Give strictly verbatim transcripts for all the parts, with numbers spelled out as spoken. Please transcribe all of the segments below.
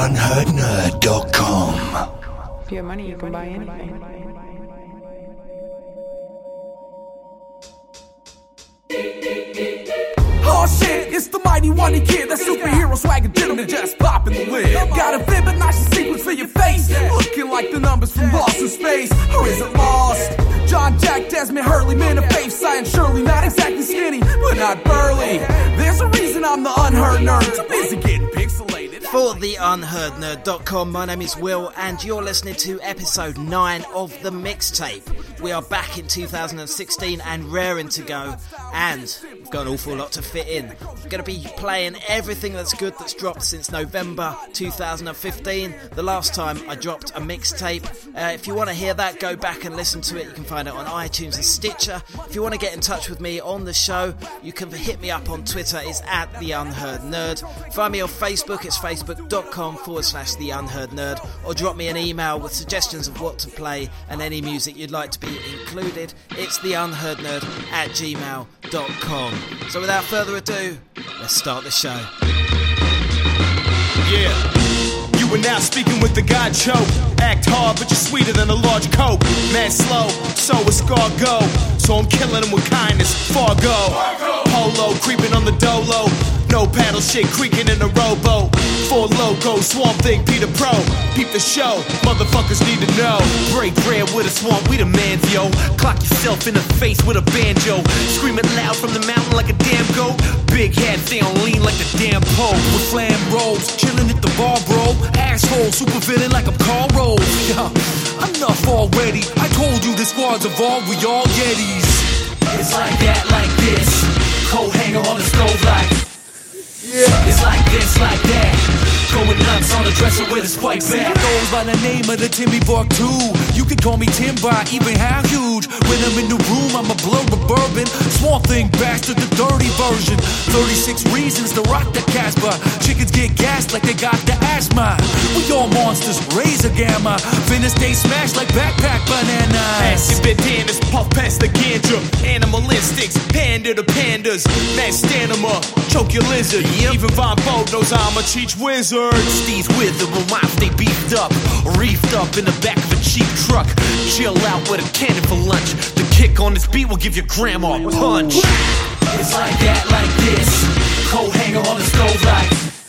unheard nerd dot com. If you have money, you can buy anything. Oh shit, it's the mighty one kid. That superhero swagger gentleman just popping the lid. Got a vivid nice sequence for your face, looking like the numbers from Lost in Space. Or is it Lost? John, Jack, Desmond, Hurley, men of faith, science, surely not exactly skinny, but not burly. There's a reason I'm the unheard nerd. Too busy getting pixelated. For the unheard nerd dot com, my name is Will, and you're listening to episode nine of the mixtape. We are back in two thousand sixteen and raring to go, and we've got an awful lot to fit in. We're going to be playing everything that's good that's dropped since November two thousand fifteen, the last time I dropped a mixtape. Uh, if you want to hear that, go back and listen to it. You can find it on iTunes and Stitcher. If you want to get in touch with me on the show, you can hit me up on Twitter. It's at The Unheard Nerd. Find me on Facebook. It's facebook.com forward slash The Unheard Nerd. Or drop me an email with suggestions of what to play and any music you'd like to be included. It's the unheard nerd at gmail dot com. So without further ado, let's start the show. Yeah. You are now speaking with the God choke. Act hard, but you're sweeter than a large coke. Man slow, so is Scar go. So I'm killing them with kindness. Fargo, Polo, creeping on the dolo. No paddle shit, creaking in a rowboat. Four loco, Swamp Thing, Peter Pro. Peep the show, motherfuckers need to know. Break bread with a swamp, we the mans, yo. Clock yourself in the face with a banjo. Screaming loud from the mountain like a damn goat. Big hat, stay on lean like the damn Pope. With flam robes, chilling at the bar, bro. Asshole, super villain like I'm Carl Rose. Yeah, enough already. I told you the squads evolved, we all Yetis. It's like that, like this. Coat hanger on the stove like. Yeah. It's like this, like that. Going nuts on the dresser with a spike back. Goes by the name of the Timmy Bark too. You can call me Timber, even how huge. When I'm in the room, I'm a blur of bourbon. Swamp Thing, bastard, the dirty version. thirty-six reasons to rock the Casbah. Chickens get gassed like they got the asthma. We all monsters, razor gamma. Finish they smash like backpack bananas. Acid bit pandas, puff past the ganja. Animal instincts, panda to pandas. Mass stamina, choke your lizard. Yep. Even Von Bo knows I'm a cheech wizard. Steve's with them, my wife they beefed up. Reefed up in the back of a cheap truck. Chill out with a cannon for lunch. The kick on this beat will give your grandma a punch. It's like that, like this. Coat hanger on the stove like.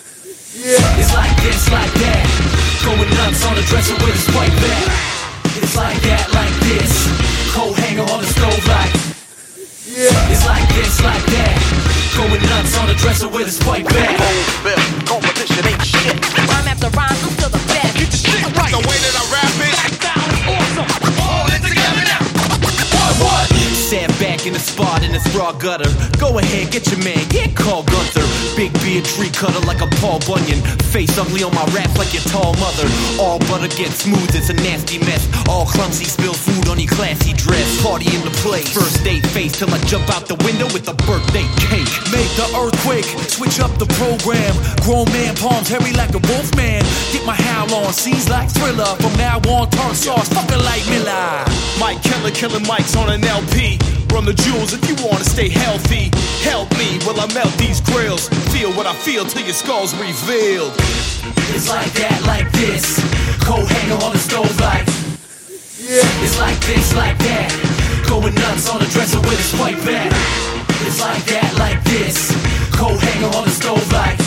Yeah. It's like this, like that. Going nuts on the dresser with a spike back. It's like that, like this. Coat hanger on the stove like. Yeah. It's like this, like that. Going nuts on the dresser with a spike back. Competition ain't shit. Rhyme after rhyme, I'm still the best. Get your shit right. The way that I rap it. Awesome. All in together now. What, what? Sat back in the spot in this raw gutter. Go ahead, get your man, yeah, call Gunther. Big beard tree cutter like a Paul Bunyan. Face ugly on my raps like your tall mother. All butter gets smooth, it's a nasty mess. All clumsy, spill food on your classy dress. Party in the place, first date face till I jump out the window with a birthday cake. Make the earthquake, switch up the program. Grown man, palms hairy like a wolf man. Get my howl on, scenes like Thriller. From now on, turn sauce, fucking like Miller. Mike Keller, killing mics on an L P. Run the jewels if you wanna stay healthy. Help me while I melt these grills. Feel what I feel till your skull's revealed. It's like that, like this. Coat hanger on the stove like. Yeah. It's like this, like that. Going nuts on the dresser with a spike back. It's like that, like this. Coat hanger on the stove like.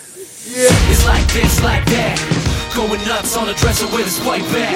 Yeah. It's like this, like that. Going nuts on the dresser with a spike back.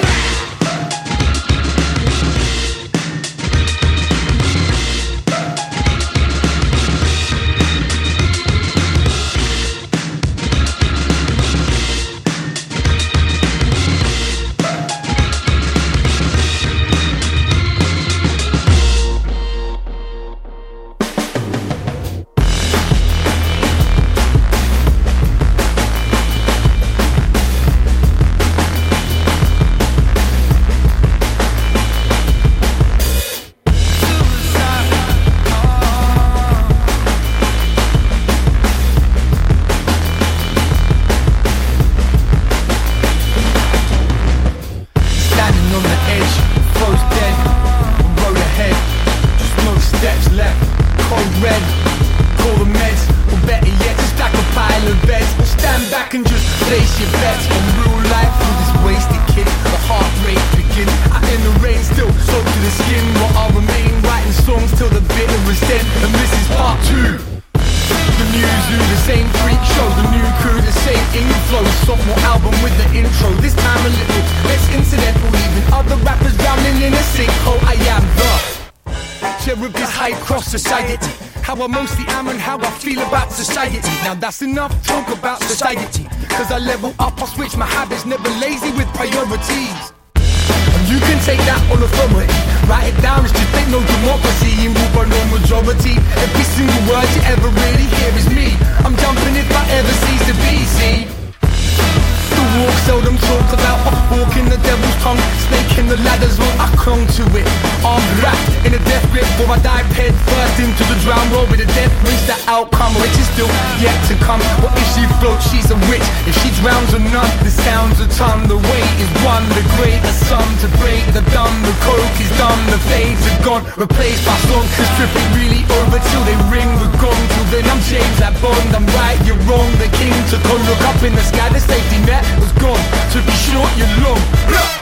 of this high-cross society. How I mostly am and how I feel about society. Now that's enough talk about society. Cause I level up, I switch my habits, never lazy with priorities. And you can take that on authority. Write it down, it's just ain't no democracy. You move by no majority. Every single word you ever really hear is me. I'm jumping if I ever cease to be, see. The walk seldom talked about, a fork in the devil's tongue, snake in the ladder's well, I clung to it. Arms wrapped in a death grip, before I dive head first into the drown roll with a death reach the outcome, which is still yet to come. What if she floats, she's a witch. If she drowns or none, the sounds a ton. The weight is one, the great a sum to break the dumb. The coke is done, the fades are gone, replaced by song. The strip ain't really over till they ring the gong. Till then I'm James that Bond, I'm right, you're wrong. The king took a look up in the sky, the safety net was gone. To be short, you're long. Blah.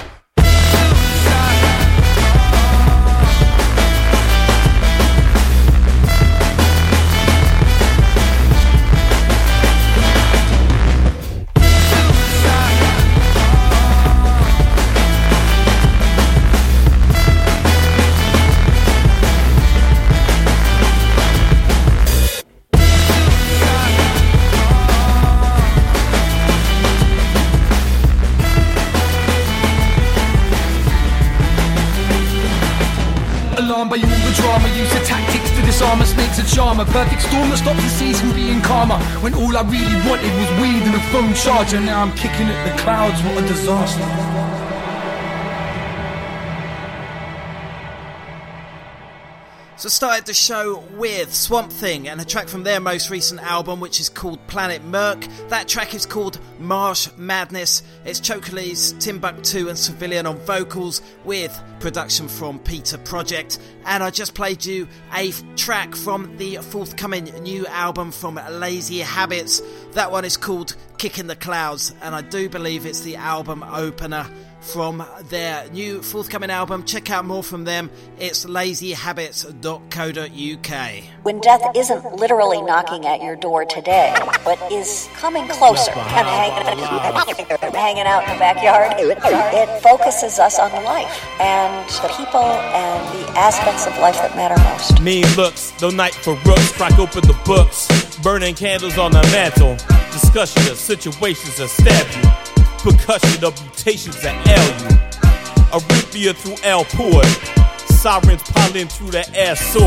By all the drama, use the tactics to disarm a snake's a charm. A perfect storm that stops the seas from being calmer. When all I really wanted was weed and a phone charger. Now I'm kicking at the clouds, what a disaster. So started the show with Swamp Thing and a track from their most recent album, which is called Planet Merc. That track is called Marsh Madness. It's Chokeles, Timbuktu and Civilian on vocals with production from Peter Project. And I just played you a f- track from the forthcoming new album from Lazy Habits. That one is called Kick in the Clouds, and I do believe it's the album opener from their new forthcoming album. Check out more from them. It's lazy habits dot co dot uk. When death isn't literally knocking at your door today, but is coming closer and hanging, hanging out in the backyard, it focuses us on life and the people and the aspects of life that matter most. Mean looks, no night for rooks, crack open the books, burning candles on the mantle, discussion of situations that stab you, percussion of mutations that ail you, arrhythmia through El Port, sirens piling through the air soar,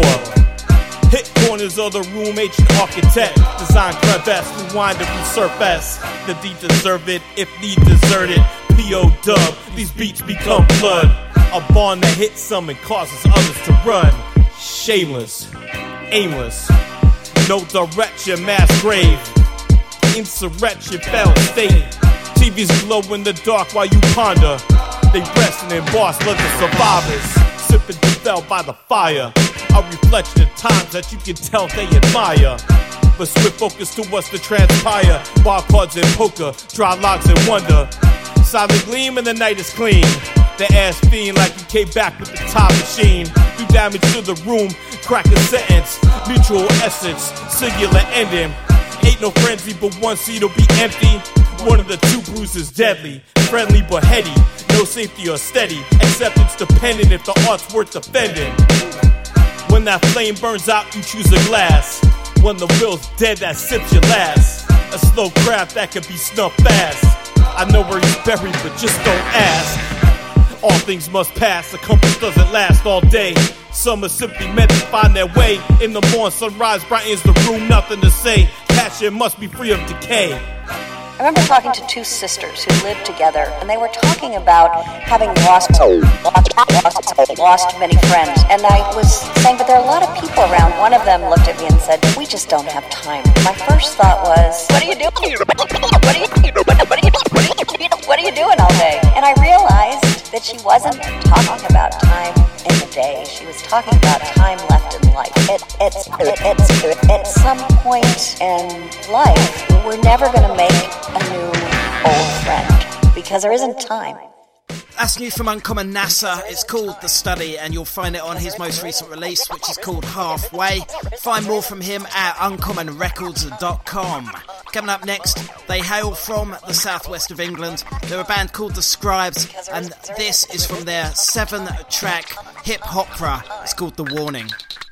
hit corners of the room, ancient architect, design crevasse, rewind and resurface, the D deserve it, if need deserted, P O dub, these beats become blood, a bond that hits some and causes others to run, shameless, aimless, no direction, mass grave, insurrection, fell state, T Vs glow in the dark while you ponder. They resting in bars, let the survivors sipping to fell by the fire. A reflection of times that you can tell they admire. But swift focus to what's to transpire. Bar cards and poker, dry logs and wonder. Silent gleam and the night is clean. The ass fiend like you came back with the time machine. Do damage to the room, crack a sentence. Mutual essence, singular ending. Ain't no frenzy, but one seat'll be empty. One of the two bruises deadly, friendly but heady, no safety or steady, acceptance dependent if the art's worth defending. When that flame burns out, you choose a glass. When the will's dead, that sips your last. A slow craft that can be snuffed fast. I know where he's buried, but just don't ask. All things must pass, the compass doesn't last all day. Some are simply meant to find their way. In the morning, sunrise brightens the room, nothing to say. Passion must be free of decay. I remember talking to two sisters who lived together, and they were talking about having lost, lost, lost, lost many friends. And I was saying, but there are a lot of people around. One of them looked at me and said, we just don't have time. My first thought was, what are you doing? What are you, what are you, what are you doing all day? And I realized that she wasn't talking about time in the day. She was talking about time left in life. At, at, at, at some point in life, we're never going to make a new old friend because there isn't time. That's new from Uncommon NASA. It's called The Study, and you'll find it on his most recent release, which is called Halfway. Find more from him at uncommon records dot com. Coming up next, they hail from the southwest of England. They're a band called The Scribes, and this is from their seven-track hip-opera. It's called The Warning.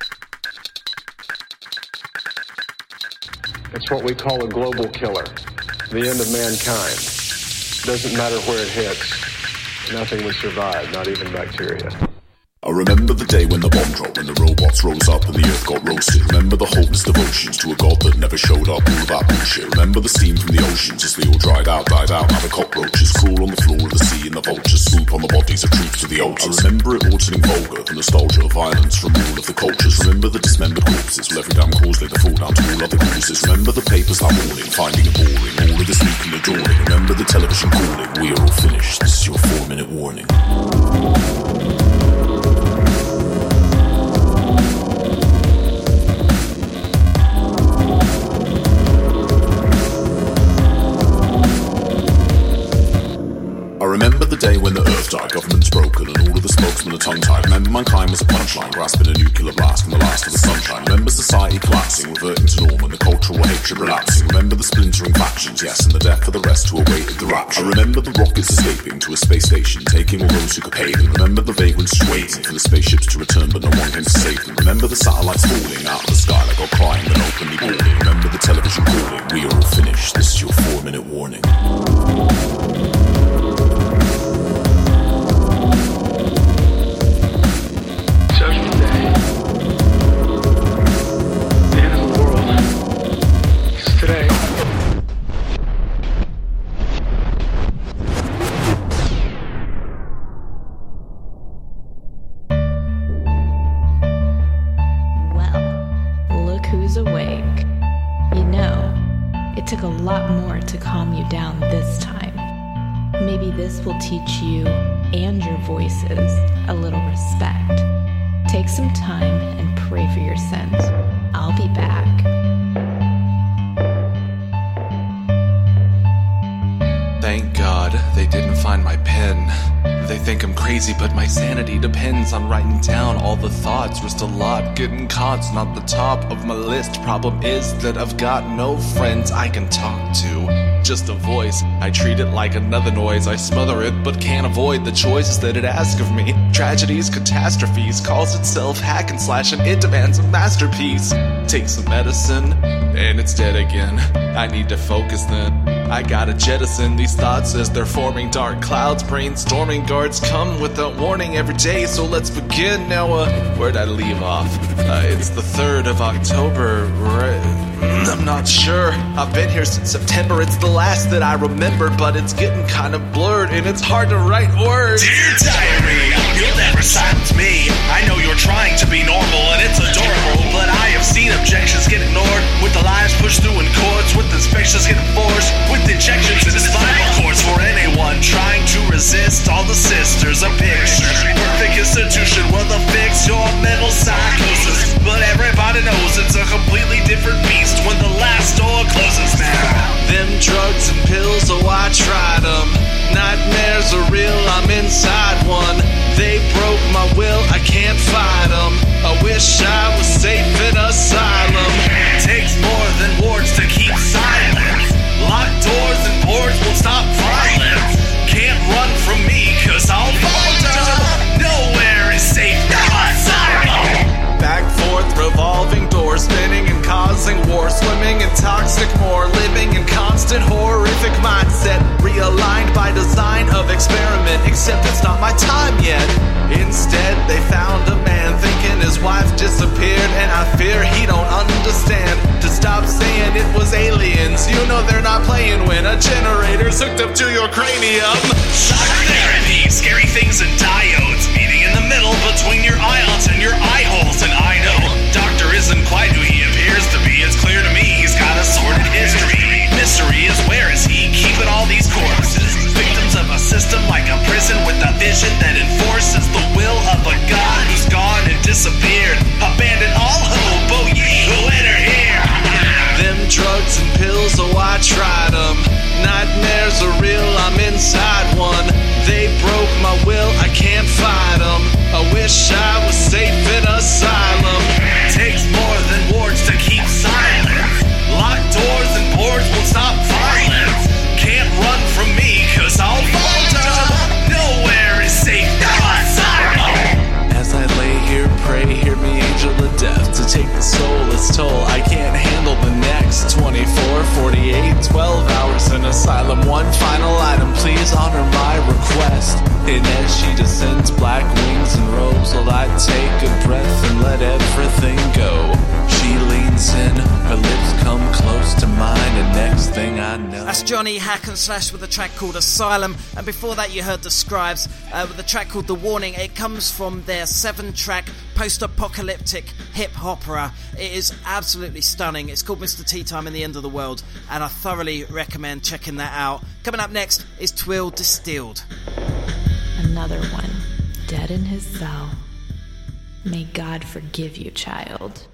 It's what we call a global killer, the end of mankind. Doesn't matter where it hits, nothing would survive, not even bacteria. I remember the day when the bomb dropped, when the robots rose up and the earth got roasted. Remember the hopeless devotions to a god that never showed up, all of that bullshit. Remember the steam from the oceans as they all dried out, died out. Now the cockroaches crawl on the floor of the sea and the vultures swoop on the bodies of troops to the altars. I remember it all turning vulgar, the nostalgia of violence from all of the cultures. Remember the dismembered corpses, well every damn cause laid the fall down to all other causes. Remember the papers that morning, finding it boring, all of this week and adoring. Remember the television calling, we are all finished, this is your four minute warning. I remember the day when the earth died, governments broken and all of the spokesmen are tongue-tied. Remember mankind was a punchline, grasping a nuclear blast from the last of the sunshine. Remember society collapsing, reverting to norm and the cultural hatred relapsing. Remember the splintering factions, yes, and the death of the rest who awaited the rapture. I remember the rockets escaping to a space station, taking all those who could pay them. Remember the vagrants waiting for the spaceships to return but no one came to save them. Remember the satellites falling out of the sky like God crying and openly bawling. Remember the television calling, we are all finished, this is your four minute warning. Will teach you and your voices a little respect. Take some time and pray for your sins. I'll be back. Thank God they didn't find my pen. They think I'm crazy, but my sanity depends on writing down all the thoughts. Risked a lot, getting caught's not the top of my list. Problem is that I've got no friends I can talk to. Just a voice, I treat it like another noise. I smother it, but can't avoid the choices that it asks of me. Tragedies, catastrophes, calls itself hack and slash, and it demands a masterpiece. Take some medicine, and it's dead again. I need to focus then. I gotta jettison these thoughts as they're forming dark clouds. Brainstorming guards come without warning every day, so let's begin. Now, uh, where'd I leave off? Uh, it's the third of October, right? I'm not sure. I've been here since September. It's the last that I remember, but it's getting kind of blurred, and it's hard to write words. Dear diary, you'll never silence me. I know you're trying to be normal, and it's adorable, but I have seen objections get ignored, with the lines pushed through in chords, with inspections getting forced, with injections in the spinal cords for anyone trying to resist all the sisters. A picture, perfect institution will fix your mental psychosis, but everybody knows it's a completely different beast when the last door closes now. Them drugs and pills, oh I tried them. Nightmares are real, I'm inside one. They broke my will, I can't fight them. I wish I was safe in asylum. Takes more than words to keep silent. Locked doors and boards won't stop violence. Can't run from me, cause I'll falter. Nowhere is safe, now asylum. Back forth, revolving doors, spinning and causing war, swimming in toxic more, living in constant horrific mindset, realigned by design of experiment, except it's not my time yet. Instead, they found a man thinking his wife disappeared, and I fear he don't understand. To stop saying it was aliens, you know they're not playing when a generator's hooked up to your cranium. Shock therapy, scary things and diodes, meeting in the middle between your ions and your eye holes. And I know, doctor isn't quite who he appears to be. It's clear to me he's got a sordid history. Mystery is, where is he keeping all these corpses? Victims of a system like a prison with a vision that enforces the will of a god who's gone and disappeared. Abandon all hope, oh ye who enter here. Them drugs and pills, oh I tried them. Nightmares are real, I'm inside one. They broke my will, I can't fight them. I wish I was safe in a Hack and Slash with a track called Asylum, and before that you heard The Scribes uh, with a track called The Warning. It comes from their seven-track post-apocalyptic hip opera. It is absolutely stunning. It's called Mister Tea Time in the End of the World, and I thoroughly recommend checking that out. Coming up next is Twill Distilled. Another one, dead in his cell. May God forgive you, child.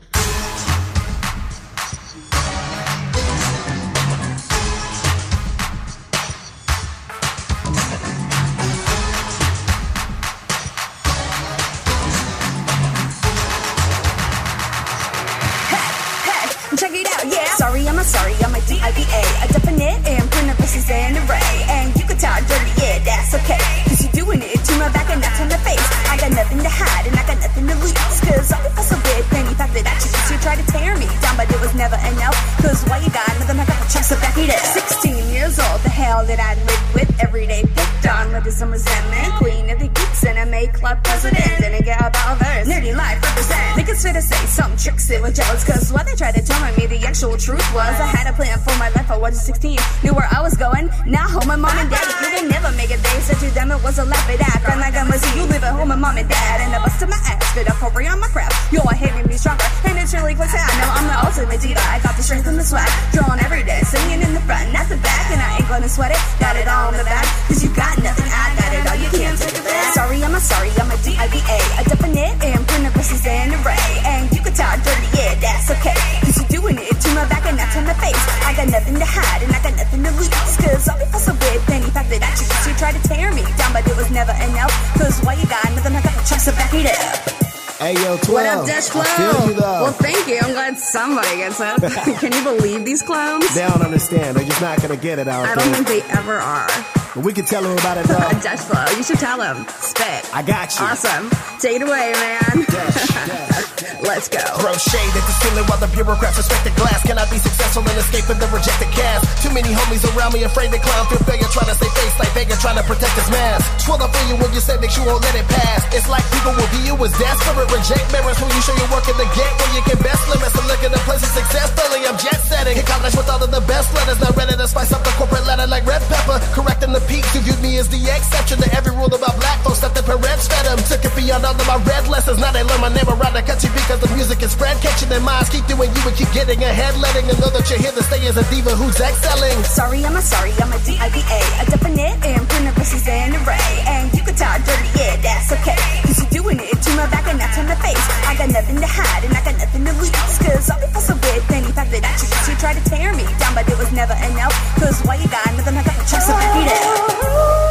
Check it out, yeah. Sorry, I'm a sorry, I'm a D I V A. A definite and printer versus an array. And you can talk dirty, yeah, that's okay. Cause you're doing it to my back and not to my face. I got nothing to hide and I got nothing to lose. Cause all the fuss a bit, then you thought that I should just you try to tear me down, but it was never enough. Cause why you got nothing, I got the checks to back it up. sixteen years old, the hell that I lived with. Every day picked on, with some resentment. Queen of the geeks and I made club president. Didn't get about verse, nerdy life represent. Think it's fair to say some chicks that were jealous. Cause what they tried to tell me, the actual truth was I had a plan for my life. I was sixteen, knew where I was going. Now home with mom and dad, you would never make it. They said to them it was a laugh at that. Friend like I must see you live at home with mom and dad. And I busted my ass, fit up for on my crap. Yo, I hate me stronger, and it's really quick. I know I'm the ultimate diva. I got the strength and the swag, drawn every day, singing in the front, not the back. And I ain't gonna sweat it, got it all in the back. Cause you got nothing, I got it all, you can't take it back. Sorry, I'm a sorry, I'm a D I V A. A definite and printer versus an array. And you can talk dirty, yeah, that's okay. Cause you're doing it to my back and not to my face. I got nothing to hide and I got nothing to lose. Cause all because of it, then you thought that I should just you try to tear me down, but it was never enough. Cause why you got nothing, I got the checks to back it up. Hey, yo, twelve. What up, Dash Flow? I feel you, though. Well, thank you. I'm glad somebody gets it. Can you believe these clowns? They don't understand. They're just not going to get it out I there. don't think they ever are. But we can tell them about it, though. Dash Flow. You should tell them. Spit. I got you. Awesome. Take it away, man. Dash, dash. Let's go. Throw shade at the ceiling while the bureaucrats respect the glass. Can I be successful in escaping the rejected cast? Too many homies around me afraid to clown. Feel failure trying to save face like Vega trying to protect his mask. Swell up for you when you say that you won't let it pass. It's like people will view you as desperate. Reject mirrors when you show your work in the get where you can best limits. And look at the place of success. Feeling I'm jet setting. Hit college with all of the best letters. Now ready to spice up the corporate ladder like red pepper. Correcting the peaks who viewed me as the exception to every rule about black folks that the parents fed them. Took it beyond all of my red lessons. Now they learn my name around the country because the music is spread. Catching their minds, keep doing you and keep getting ahead. Letting them know that you're here to stay as a diva who's excelling. Sorry, I'm a sorry, I'm a D I V A. A definite and printer versus an array. And you can talk dirty, yeah, that's okay. Cause you're doing it to my back and not to my face. I got nothing to hide and I got nothing to lose. Cause all because of it, then you thought that I should just you try to tear me down, but it was never enough. Cause why you got nothing, I got the checks to back it up.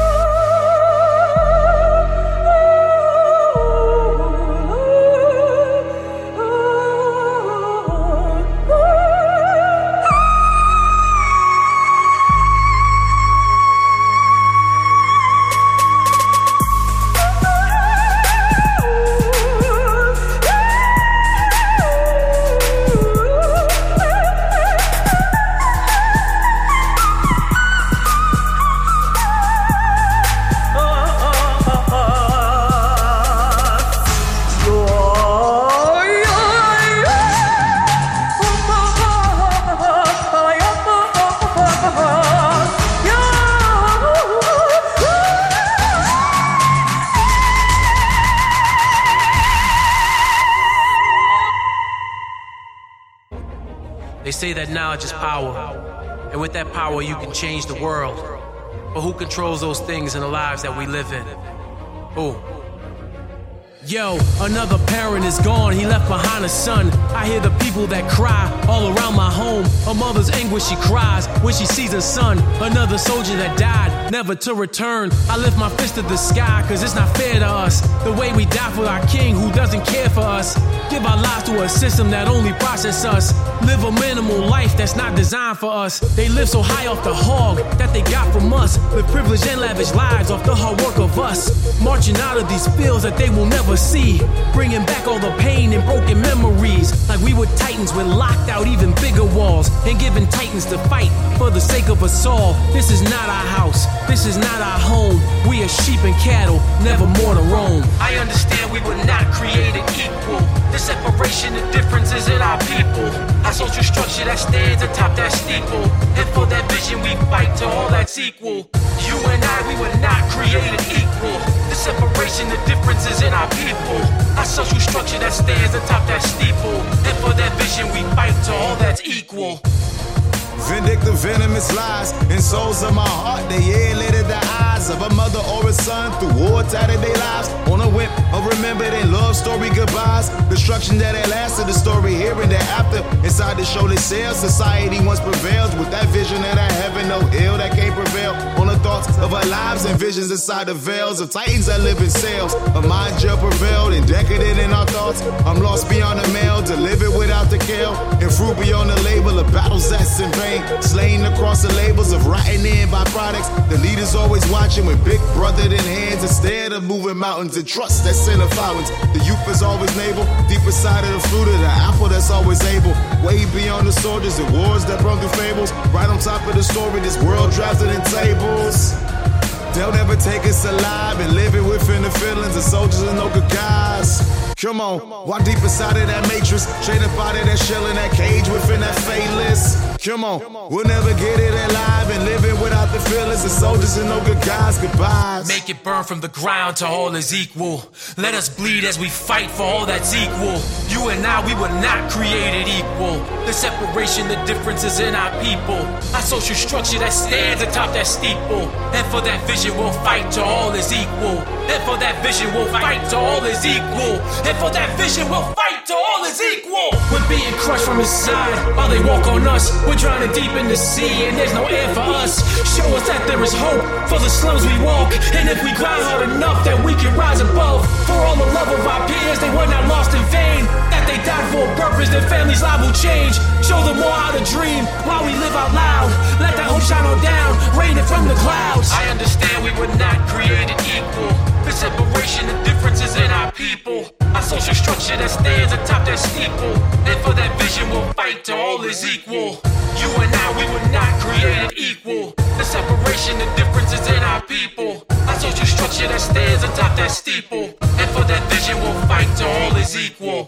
They say that knowledge is power, and with that power you can change the world. But who controls those things in the lives that we live in? Who? Yo, another parent is gone, he left behind a son. I hear the people that cry all around my home. A mother's anguish, she cries when she sees her son. Another soldier that died, never to return. I lift my fist to the sky, cause it's not fair to us. The way we die for our king who doesn't care for us. Give our lives to a system that only process us. Live a minimal life that's not designed for us. They live so high off the hog that they got from us. Live privileged and lavish lives off the hard work of us. Marching out of these fields that they will never see. Bringing back all the pain and broken memories. Like we were titans with locked out even bigger walls. And giving titans to fight for the sake of us all. This is not our house, this is not our home. We are sheep and cattle, never more to roam. I understand we were not created equal. The separation, the difference is in our people. Our social structure that stands atop that steeple. And for that vision we fight to equal. You and I, we were not created equal. The separation, the differences in our people. Our social structure that stands atop that steeple. And for that vision, we fight to all that's equal. Vindictive, venomous lies in souls of my heart. They alienated the eyes of a mother or a son through war, tattered their lives on a whip of remembered and love story goodbyes. Destruction that had lasted, the story here and thereafter. Inside the show themselves, society once prevails with that vision of that heaven, no ill that can't prevail. On the thoughts of our lives and visions inside the veils of titans that live in cells. A mind jail prevailed and decadent in our thoughts. I'm lost beyond the mail, delivered without the kale, and fruit beyond the label of battles that's in vain. Slain across the labels of rotten end byproducts. The leaders always watching with big brother in hands instead of moving mountains and trust that center fountains. The youth is always naval, deep inside of the fruit of the apple that's always able. Way beyond the soldiers and wars that run through fables. Right on top of the story, this world drafted in tables. They'll never take us alive and live it within the feelings of soldiers and no good guys. Come on, walk deep inside of that matrix, straight up out of that shell in that cage within that fadeless. Come on, we'll never get it alive and living without the feelings of soldiers and no good guys, goodbyes. Make it burn from the ground till all is equal. Let us bleed as we fight for all that's equal. You and I, we were not created equal. The separation, the differences in our people. Our social structure that stands atop that steeple. And for that vision, we'll fight till all is equal. And for that vision, we'll fight till all is equal. And for that vision, we'll fight till all is equal. We're being crushed from inside while they walk on us. We're drowning deep in the sea and there's no air for us. Show us that there is hope for the slums we walk. And if we grind hard enough, that we can rise above. For all the love of our peers, they were not lost in vain. That they died for a purpose, their families' lives will change. Show them more how to dream while we live out loud. Let that hope shine on down, raining from the clouds. I understand we were not created equal. The separation, the differences in our people. Our social structure that stands atop that steeple. And for that vision, we'll fight till all is equal. You and I, we were not created equal. The separation, the differences in our people. Our social structure that stands atop that steeple. And for that vision, we'll fight till all is equal.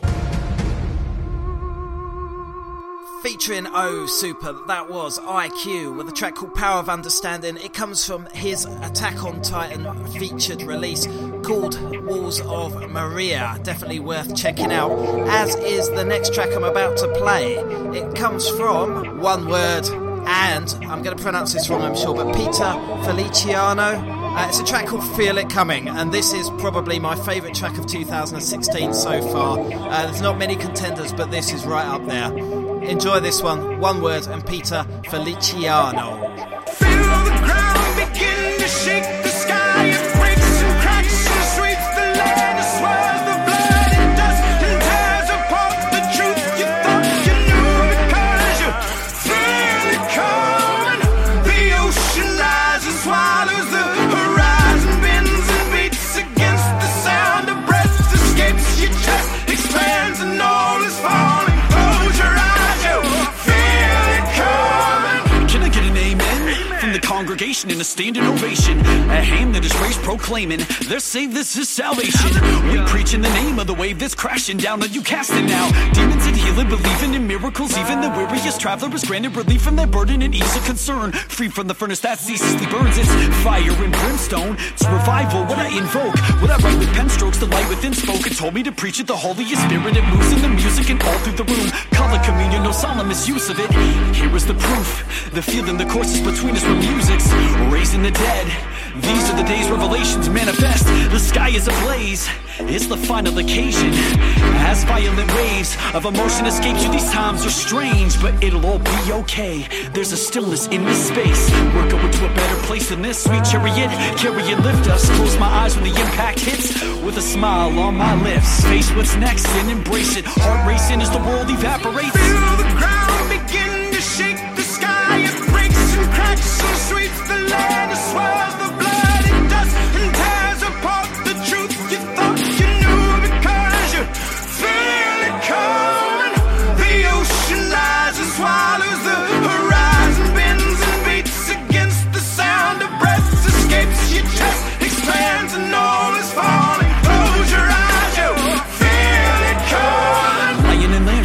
Featuring Oh Super, that was I Q with a track called Power of Understanding. It comes from his Attack on Titan featured release called Walls of Maria. Definitely worth checking out, as is the next track I'm about to play. It comes from One Word, and I'm going to pronounce this wrong, I'm sure, but Peter Feliciano. Uh, it's a track called Feel It Coming, and this is probably my favourite track of two thousand sixteen so far. Uh, there's not many contenders, but this is right up there. Enjoy this one, One Word and Peter Feliciano. Feel the ground begin to shake the sky. It breaks and cracks and sweeps the land. It swirls the blood and dust and tears apart the truth you thought you knew, because you feel it coming. The ocean lies and swallows the horizon, bends and beats against the sound of breath. Escapes your chest, expands and all is falling. Close your eyes. The congregation in a standing ovation, a hand that is raised proclaiming they're saved, this is salvation. We preach in the name of the wave that's crashing down, that you casting now demons and healing, believing in miracles. Even the weariest traveler is granted relief from their burden and ease of concern, free from the furnace that ceaselessly burns. It's fire and brimstone, it's revival what I invoke, what I write with pen strokes. The light within spoke and told me to preach it. The Holy Spirit, it moves in the music and all through the room. Call it communion, no solemn misuse of it. Here is the proof, the feeling, the courses between us were music's raising the dead. These are the days revelations manifest. The sky is ablaze, it's the final occasion. As violent waves of emotion escape you, these times are strange, but it'll all be okay. There's a stillness in this space. We're going to a better place than this. Sweet chariot, carry and lift us. Close my eyes when the impact hits, with a smile on my lips. Face what's next and embrace it. Heart racing as the world evaporates. Feel the ground begin to shake the sky. It breaks and cracks and sweeps the land. It swirls the blood and dust and tears apart the truth you thought you knew, because you feel it coming. The ocean lies and swallows the horizon, bends and beats against the sound of breath. Escapes your chest, expands and all is falling. Close your eyes, you feel it coming. Lion and lamb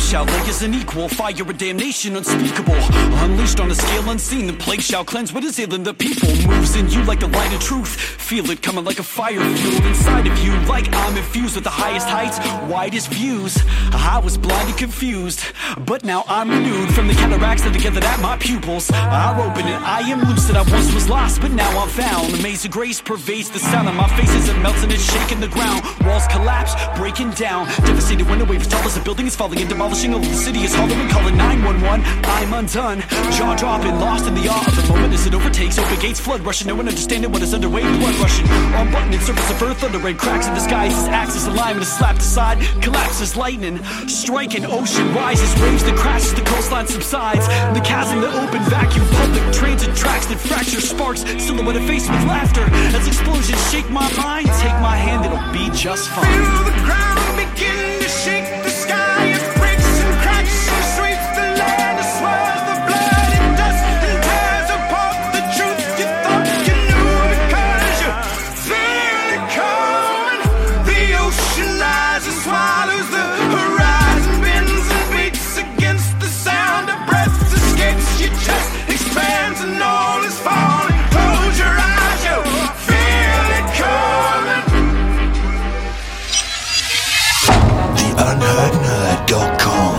shall lay as an equal. Fire and damnation unspeakable, unleashed on a scale unseen. The plague shall cleanse what is ill in the people. Moves in you like the light of truth. Feel it coming like a fire fueled inside of you. Like I'm infused with the highest heights, widest views. I was blind and confused, but now I'm renewed. From the cataracts that together at my pupils are open and I am lucid. I once was lost, but now I'm found. The maze of grace pervades the sound of my face as it melts and it's shaking the ground. Walls collapse, breaking down. Devastated when the wave as tall as the building is falling and demolishing over the city is hollering, calling nine one one. I'm undone, jaw dropping, lost in the awe of the moment as it overtakes. Open gates, flood rushing, no one understanding what is underway. Blood rushing, arm button and surface of earth, thunder rain, cracks in the skies. His axis alignment is slapped aside, collapses lightning, striking ocean rises, waves that crashes, the coastline subsides. The chasm, the open vacuum, public transit tracks that fracture sparks, silhouette of face with laughter as explosions shake my mind. Take my hand, it'll be just fine. Feel the ground begin to shake the sky. It breaks and cracks and sweeps the land. It swirls the blood and dust and tears apart the truth you thought you knew because you feel it coming. The ocean rises, swallows the horizon, bends and beats against the sound. A breath escapes, your chest expands and all is falling. Close your eyes, you feel it coming. the unheard nerd dot com.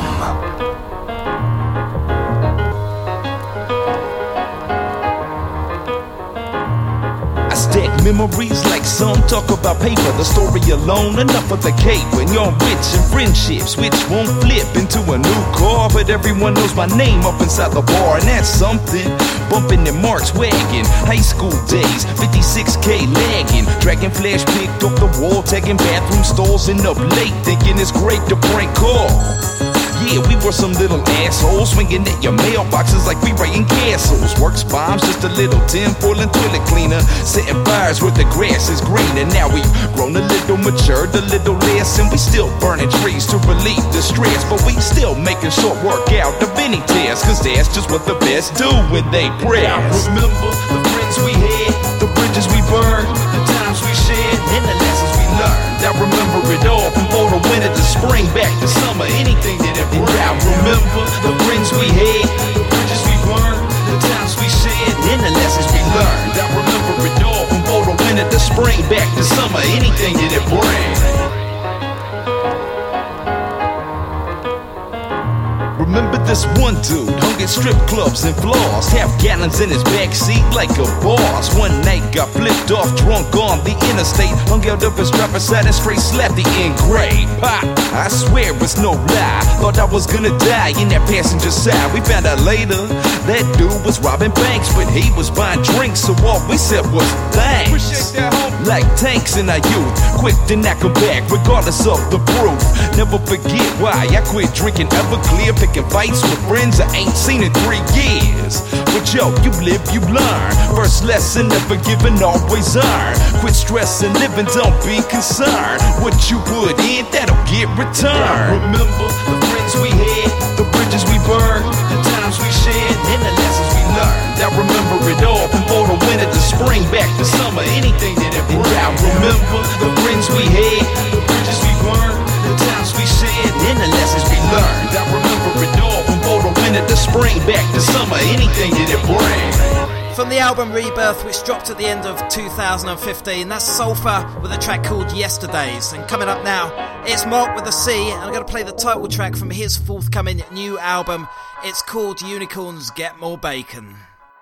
I stack memories like some talk about paper. The story alone, enough of the cake. When you're rich in friendships, which won't flip into a new car. But everyone knows my name up inside the bar, and that's something. Bumping in Mark's wagon, high school days, fifty-six K lagging. Dragon Flash picked up the wall, taking bathroom stalls and up late, thinking it's great to prank call. Yeah, we were some little assholes swinging at your mailboxes like we writing castles. Works bombs, just a little tin foil and toilet cleaner, setting fires where the grass is green. And now we've grown a little, matured a little less, and we still burning trees to relieve the stress. But we still making short work out of any test, cause that's just what the best do when they press. I remember the friends we had, the bridges we burned, the times we shared, and the lessons we learned. I remember it all, from fall to winter to spring, back to summer, anything that it brought. I remember the friends we had, the bridges we burned, the times we shared, and the lessons we learned. I remember it all, from fall to winter to spring, back to summer, anything that it brings. Remember this one dude hung at strip clubs and floors, half gallons in his backseat like a boss. One night got flipped off drunk on the interstate, hung out of his driver's side and straight slapped the engraved. Ha! I swear it's no lie, thought I was gonna die in that passenger side. We found out later that dude was robbing banks, but he was buying drinks, so all we said was thanks. Like tanks in our youth, quick to knock 'em back regardless of the proof. Never forget why I quit drinking Everclear, picking fights with friends I ain't seen in three years. But yo, you live, you learn. First lesson, never giving, always earn. Quit stressing, living, don't be concerned. What you put in, that'll get returned. Remember the friends we had, the bridges we burned, the times we shared, and the lessons we learned. I remember it all, from fall to winter to spring, back to summer, anything that it brought. I remember the friends we had, the bridges we burned, the times we shared, and the lessons we learned. I remember it all, from fall to winter to spring, back to summer, anything that it brings. From the album Rebirth, which dropped at the end of two thousand fifteen, that's Sulphur with a track called Yesterdays. And coming up now, it's Mark with a C, and I'm going to play the title track from his forthcoming new album. It's called Unicorns Get More Bacon.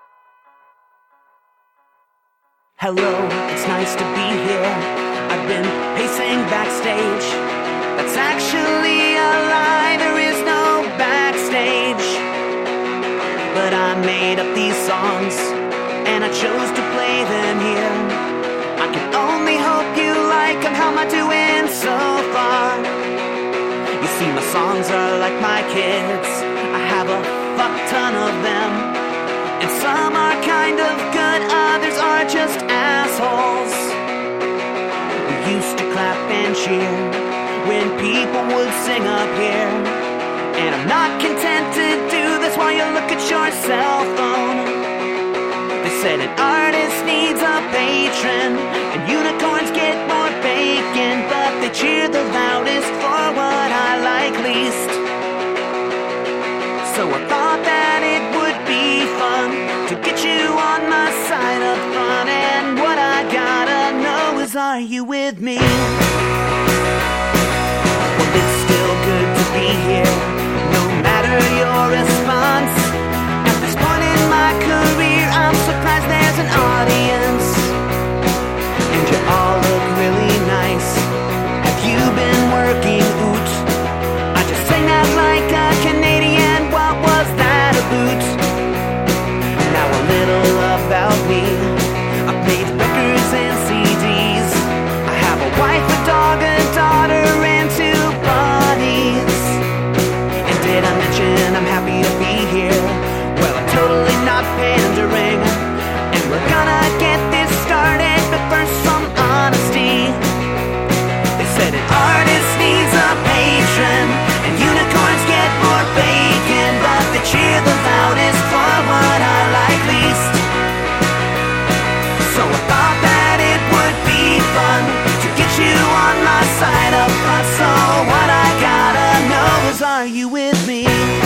Hello, it's nice to be here. I've been pacing backstage. That's actually a lie, there is no backstage. But I made up these songs, and I chose to play them here. I can only hope you like them. How am I doing so far? You see, my songs are like my kids. I have a fuck ton of them, and some are kind of good, others are just assholes. We used to clap and cheer when people would sing up here, and I'm not content to do this while you look at your cell phone. They said an artist needs a patron, and unicorns get more bacon, but they cheer the loudest for what I like least. are you with me? Well, it's still good to be here, no matter your response. At this point in my career, I'm surprised there's an audience. And you all look really nice. Have you been working out? I just sang that like a Canadian. What was that about? Now a little about me. I played records and C Ds. I have a wife, a dog, a daughter, and two buddies. And did I mention I'm happy to be here? Well, I'm totally not pandering. And we're gonna get this started, but first some honesty. They said an artist needs a patron, and unicorns get more bacon, but they cheer the loudest for what I like least. So I thought that it would be fun to get you on my side up front. So what I gotta know is, are you with me?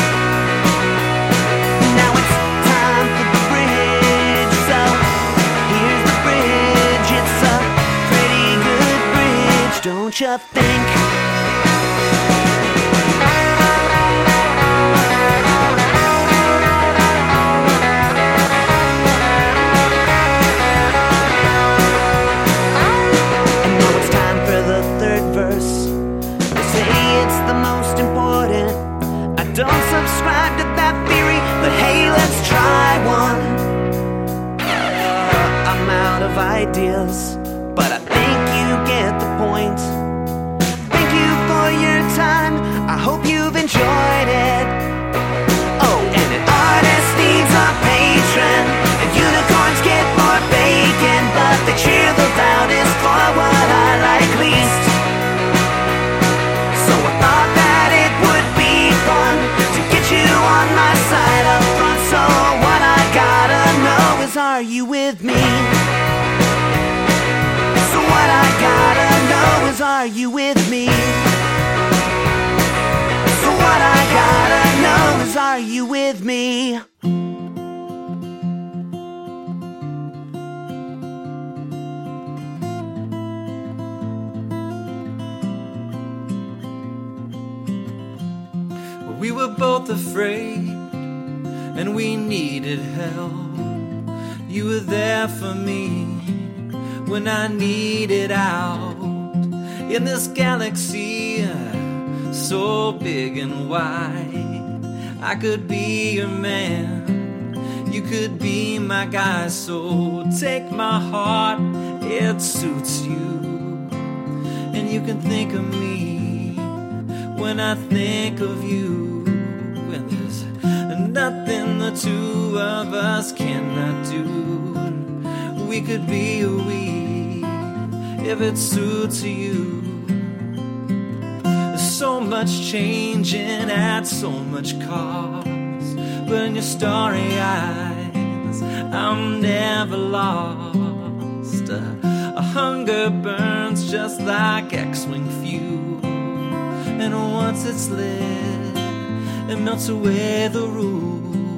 Now it's time for the bridge. So here's the bridge. It's a pretty good bridge, don't you think? Don't subscribe to that theory, but hey, let's try one. Uh, I'm out of ideas, but I think you get the point. Thank you for your time, I hope you've enjoyed it. Oh, and an artist needs a patron, and unicorns get more bacon, but they cheer the loudest for what I like least. So I thought that it would be fun to get you on my side up front. So what I gotta know is, are you with me? So what I gotta know is, are you with me? So what I gotta know is, are you with me? We were both afraid, and we needed help. You were there for me when I needed out. In this galaxy so big and wide, I could be your man, you could be my guy. So take my heart, it suits you, and you can think of me when I think of you. And there's nothing the two of us cannot do. We could be a we if it suits you. There's so much changing at so much cost, but in your starry eyes I'm never lost. A hunger burns just like X-Wing fuel, and once it's lit, it melts away the rule.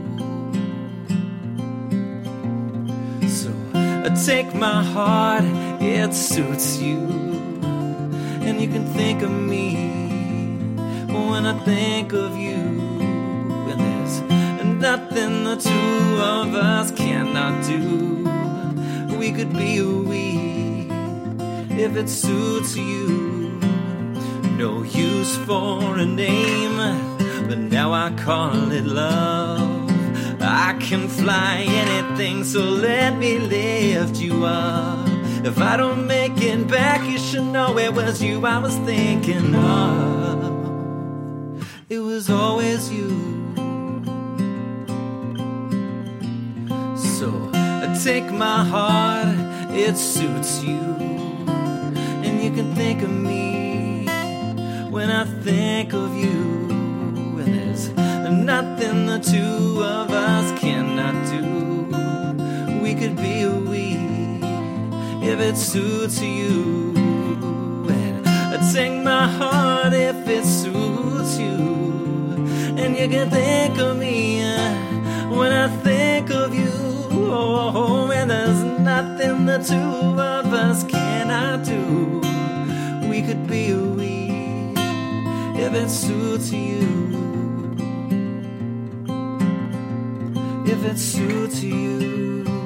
So take my heart, it suits you, and you can think of me when I think of you. And there's nothing the two of us cannot do. We could be a we if it suits you. No use for a name, but now I call it love. I can fly anything, so let me lift you up. If I don't make it back, you should know it was you I was thinking of. It was always you. So take my heart, it suits you, and you can think of me when I think of you. And there's nothing the two of us cannot do. We could be a we if it suits you. And take my heart if it suits you, and you can think of me when I think of you. Oh, and there's nothing the two of us can and I do. We could be a we, if it suits you. If it suits you.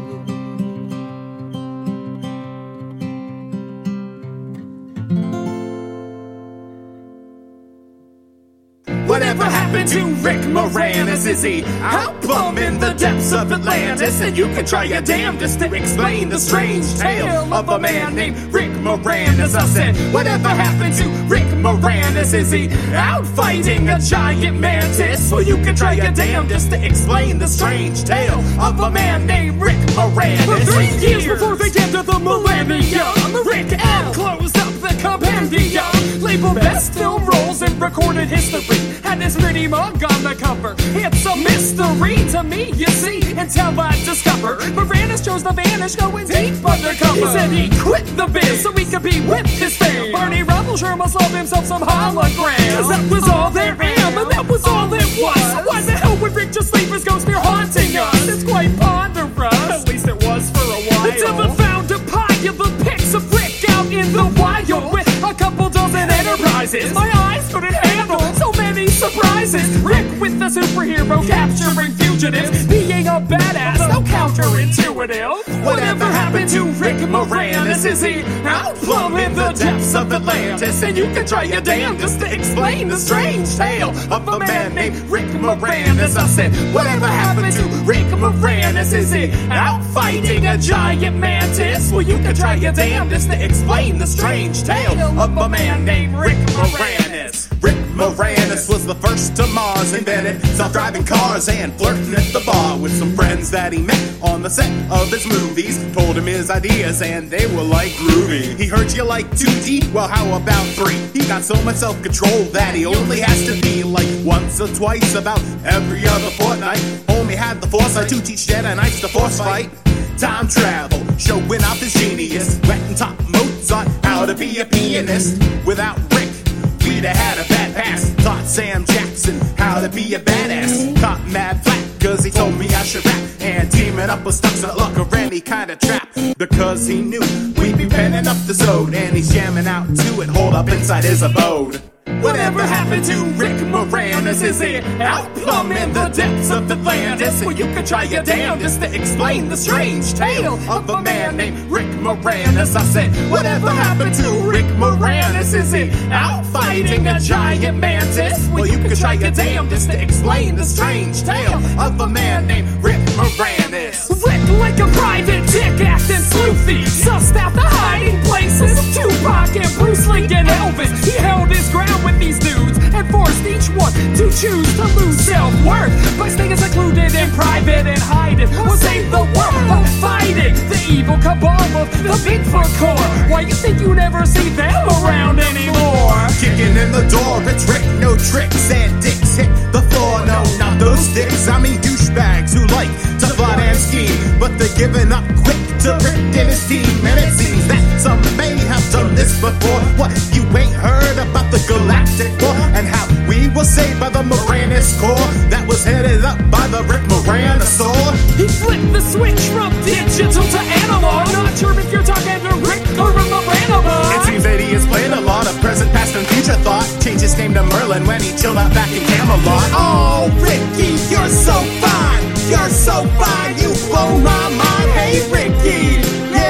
Whatever happened to Rick Moranis? Is he out plumb in the depths of Atlantis? And you can try your damnedest to explain the strange tale of a man named Rick Moranis. I said, whatever happened to Rick Moranis? Is he out fighting a giant mantis? Well, you can try your damnedest to explain the strange tale of a man named Rick Moranis. For three years before the end of the millennium, Rick M closed up the compendium, labeled best film roles in recorded history. Had his pretty mug on the cover. It's a mystery to me, you see, until I discovered Moranis chose to vanish, going deep undercover. He said he quit the biz so he could be with his fame. Bernie Rubble sure must love himself some hologram, 'cause that was all there am, and that was all it was. Why the hell would Rick just leave his ghost here haunting us? It's quite ponderous. At least it was for a while. The devil found a pile of pics of Rick out in the wild with a couple dozen enterprises. My eyes couldn't handle so many surprises. Rick with the superhero capturing fugitives, being a badass, so counterintuitive. Whatever happened to Rick Moranis? Is he out plumb in the depths of Atlantis? And you can try your damnedest to explain the strange tale of a man named Rick Moranis. I said, whatever happened to Rick Moranis? Is he out fighting a giant mantis? Well, you can try your damnedest to explain the strange tale of a man named Rick Moranis. Rick Moranis was the first to Mars, invented self-driving cars and flirting at the bar with some friends that he met on the set of his movies. Told him his ideas and they were like groovy. He heard you like two D, well how about three? He got so much self-control that he only has to be like once or twice about every other fortnight. Homie had the foresight to teach Jedi Knights to force fight. Time travel, showing off his genius, wet and taught Mozart how to be a pianist. Without Rick, we'd have had a bad pass. Taught Sam Jackson how to be a badass. Caught mad flat cause he told me I should rap. And teaming up with Stux's luck or any kind of trap. Because he knew we'd be penning up the zone. And he's jamming out to it, hold up inside his abode. Whatever happened to Rick Moranis? Is he out plumb in the depths of Atlantis? Well, you can try your damnedest to explain the strange tale of a man named Rick Moranis. I said, whatever happened to Rick Moranis? Is he out fighting a giant mantis? Well, you can try your damnedest to explain the strange tale of a man named Rick Moranis. Rick like a private dick acting sleuthy, sussed out the hiding places of Tupac and Bruce Lee and Elvis. He held his ground with these dudes and forced each one to choose to lose self-worth by staying secluded in private and hiding, or save the world by fighting the evil cabal of the Bigfoot Corps. Why you think you never see them around anymore? Kicking in the door, it's Rick, no tricks, and dicks hit the floor. No, not those dicks, I mean douchebags who like to plot and scheme, but they're giving up quick to Rick and his team. And it seems that some may have done this before. What, you ain't heard about the Galactic War and how we were saved by the Moranis Corps that was headed up by the Rick Moranosaur? He flipped the switch from digital to analog. Not sure if you're talking to Rick or a Moranabot. It seems that he has played a lot of present, past, and future thought. Changed his name to Merlin when he chilled out back in Camelot. Oh, Ricky, you're so fine. You're so fine. You blow my mind. Hey, Ricky.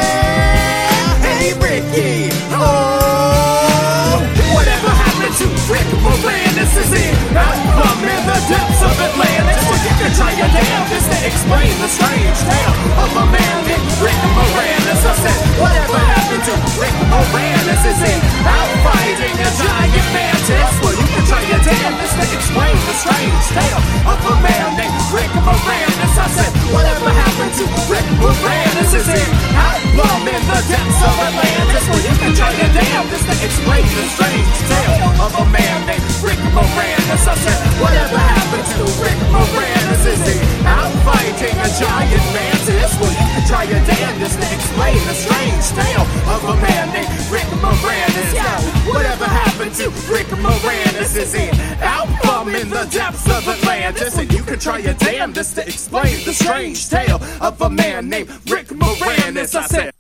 Yeah. Hey, Ricky. Oh. Whatever happened to Rick Moranis? Is he out plumb in the depths of Atlantis? Well, you can try your damnedest to explain the strange tale of a man named Rick Moranis. I said, whatever happened to Rick Moranis? Is he out fighting a giant mantis? Well, you can try your damnedest to explain the strange tale of a man named Rick Moranis. I said, whatever happened to Rick Moranis? Is he out plumb in the depths of Atlantis? Well, you can try your damnedest to explain the strange tale of a man named Rick Moranis. I said, whatever happened to Rick Moranis? Is he out fighting a giant mantis? Well, you can try your damnedest to explain the strange tale of a man named Rick Moranis. Yeah, whatever happened to Rick Moranis? Is he out plumb in the depths of Atlantis? And you can try your damnedest to explain the strange tale of a man named Rick Moranis. I said,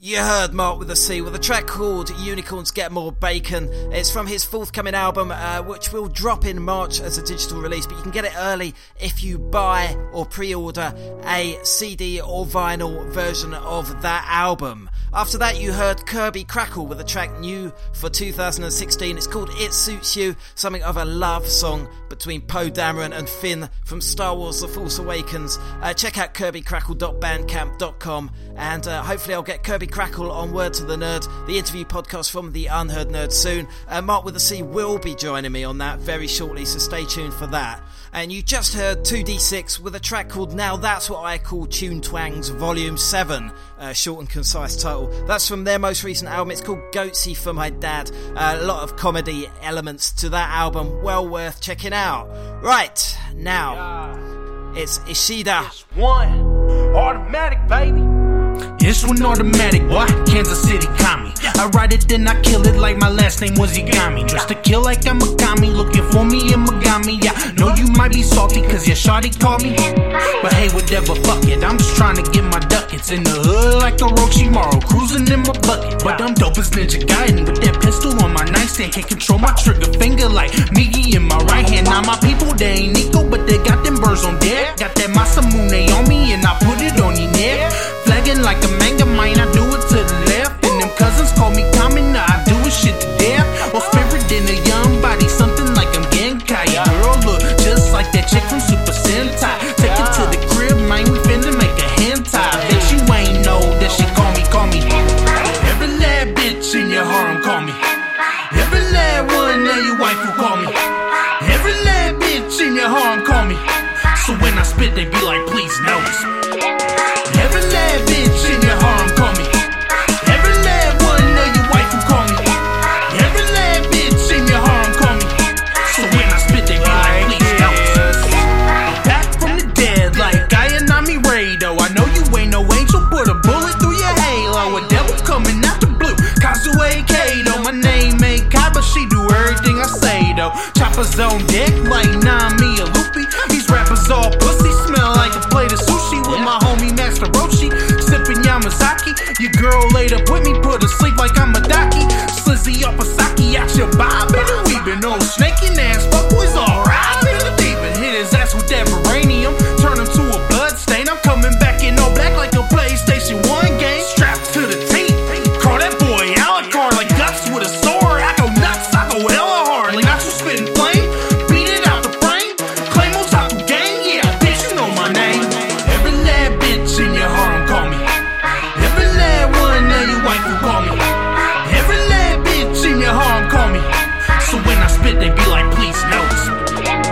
You heard Mark with a C with a track called Unicorns Get More Bacon. It's from his forthcoming album, uh, which will drop in March as a digital release, but you can get it early if you buy or pre-order a C D or vinyl version of that album. After that, you heard Kirby Crackle with a track new for two thousand sixteen. It's called It Suits You, something of a love song between Poe Dameron and Finn from Star Wars The Force Awakens. Uh, check out kirby crackle dot bandcamp dot com, and uh, hopefully I'll get Kirby Crackle on Word to the Nerd, the interview podcast from The Unheard Nerd, soon. Uh, Mark with a C will be joining me on that very shortly, so stay tuned for that. And you just heard two D six with a track called Now That's What I Call Tune Twangs Volume seven, uh, short and concise title. That's from their most recent album. It's called Goatsy for My Dad. Uh, a lot of comedy elements to that album, well worth checking out. Right, now it's Ishida. It's one automatic, baby. It's one automatic, boy. Kansas City commie. I write it, then I kill it like my last name was Igami. Dressed to kill like I'm a commie, looking for me in Megami. Yeah, know you might be salty cause your shawty called me, but hey, whatever, fuck it. I'm just trying to get my ducats in the hood like Orochimaru, cruising in my bucket. But I'm dope as Ninja Gaiden with that pistol on my nightstand. Can't control my trigger finger like Miggy in my right hand. Now my people, they ain't Nico, but they got them birds on deck. Got that Masamune on me and I put it on your neck. Flagging like a manga mine, I do it to the left. And them cousins call me Kamen, I do it shit to death. Or spirit in a young body, something like I'm Genkai. Girl, look just like that chick from Super Sentai. Take it to the crib, man, we finna make a hentai. Bet you ain't know that she call me, call me. Every lad bitch in your harem call me. Every lad one of your wife will call me. Every lad bitch in your harem call me. So when I spit, they be like, please notice me. Every lad bitch in your harem call me. Every lad one of your wife will call me. Every lad bitch in your harem call me. So when I spit, they be like, please notice. Back from the dead like Ayanami Rado. I know you ain't no angel, put a bullet through your halo. A devil coming out the blue, Kazue Kato. My name ain't Kai, but she do everything I say though. Choppers on deck like Nami or Loopy. These rappers all pussy, smell like a plate of sushi with my homie Master Roshi. Sipping Yamazaki, your girl laid up with me, put her sleep like I'm a Daki. Slizzy off a Saki, out your bob, and we been old snaking ass fuckboys all right in the deep and hit his ass with that uranium. Turn him to a blood stain. I'm coming back in all black like a PlayStation one game. Strapped to the teeth, call that boy Alucard like guts with a sword. I go nuts, I go hella hard, like got you spitting flame. Beat it out the frame, claim on top of gang, yeah, bitch, you know my name. Every lad bitch in your harem call me. Every lad one of your wife will call me. Every lad bitch in your harem call me. So when I spit, they be like, please notice me.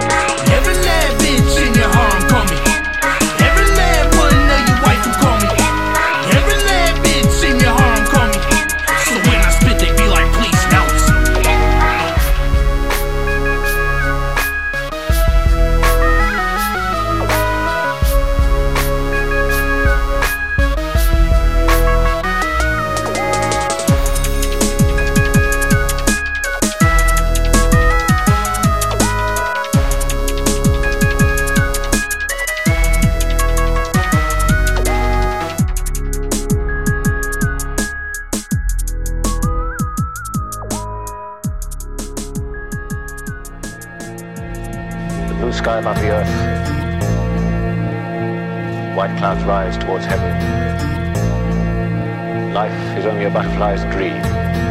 Every lad bitch in your harem call me. Every lad one of your wife will call me. Every lad bitch in your harem call me. So when I spit, they be like, please notice me. The blue sky above the earth. White clouds rise towards heaven. Life is only a butterfly's dream.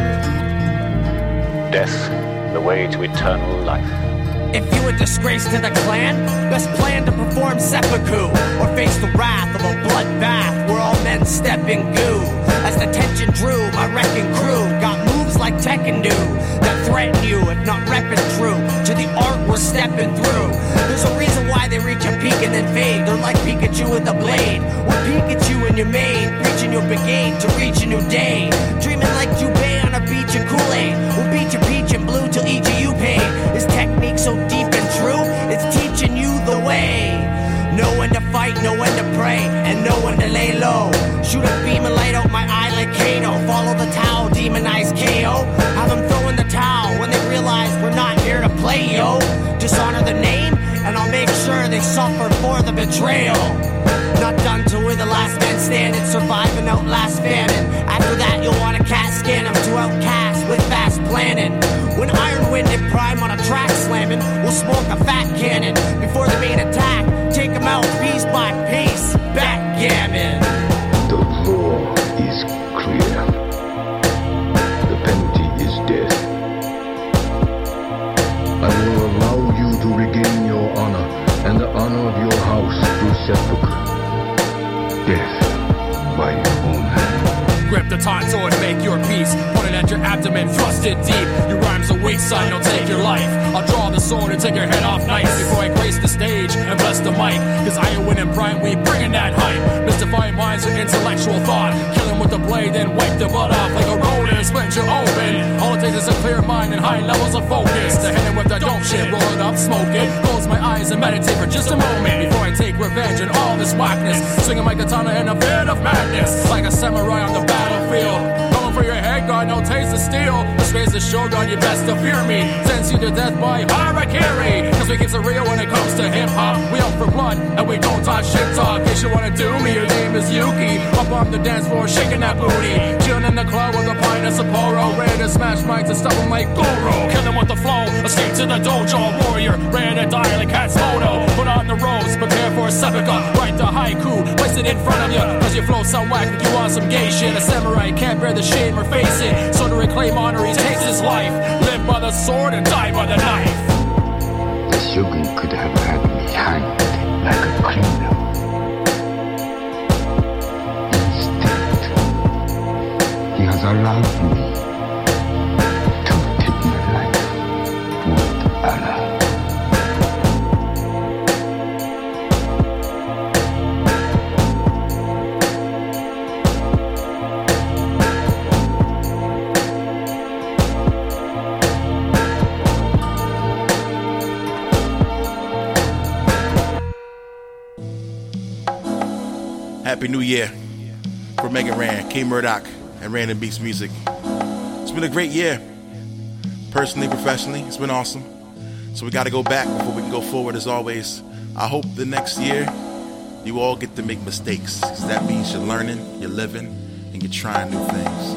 Death, the way to eternal life. If you a disgrace to the clan, best plan to perform seppuku or face the wrath of a bloodbath where all men step in goo. As the tension drew, my wrecking crew got moves like Tekken do that threaten you if not repping true to the art we're stepping through. There's a reason why they reach a peak and then fade. They're like Pikachu with a blade. We're Pikachu in your main, preaching your brigade to reach a new day. Dreaming like Jubei on a beach of Kool-Aid. We'll beat your peach and blue till each of you pay. Is technique so deep and true? It's teaching you the way. Know when to fight, know when to pray, and know when to lay low. Shoot a beam and light out my eye like Kano. Follow the towel, demonize K O. Have them throw in the towel when they realize we're not here to play, yo. Dishonor the name, and I'll make sure where they suffer for the betrayal. Not done till we're the last man standing, survive and outlast famine. After that you'll want to cat scan them to outcast with fast planning. When Iron Wind and Prime on a track slamming, we'll smoke a fat cannon before the main attack. Take them out piece by piece, backgammon. The law is clear. The penalty is death. I will allow you to regain your honor and the honor of your house through sepulchre. Death by your own hand. Grip the tauntaur and make your peace. Point it at your abdomen, thrust it deep. Your rhymes are weak, son, don't take your life. I'll draw the sword and take your head off nice before I grace the stage and bless the mic. Cause Iron Wind and Prime, we bringing that hype. Mystifying minds with intellectual thought. Kill him with the blade, then wipe the butt off like a rodent, split you open. All it takes is a clear mind and high levels of focus. To hit him with the dope shit, roll it up, smoke it. Close my eyes and meditate for just a moment before I take revenge and all this whackness. Swinging my katana in a fit of madness, like a samurai on the battlefield. Going for your head guard, no taste of steel. This face is Shogun, you best to fear me. Sends you to death by Harakiri. Cause we keep it real when it comes to hip hop. We out for blood and we don't talk shit talk. In case you wanna do me, your name is Yuki. Up on the dance floor, shaking that booty. Chilling in the club with a pint of Sapporo. Ready to smash mics and stuff them like Goro. Kill them with the flow, escape to the dojo. Warrior, ready to die like Katsumoto. Put on the robes, prepare for a sepulchre. Write the haiku, place it in front of you. Cause you flow so whack like you want some gay shit. A samurai can't bear the shame we're facing. So to reclaim honor, he takes his life. Live by the sword and die by the knife. The shogun could have had me hanged like a criminal. Instead, he has allowed me to take my life with honor. Happy New Year for Megan Rand, K Murdoch, and Random Beats Music. It's been a great year, personally, professionally. It's been awesome. So we got to go back before we can go forward as always. I hope the next year you all get to make mistakes, because that means you're learning, you're living, and you're trying new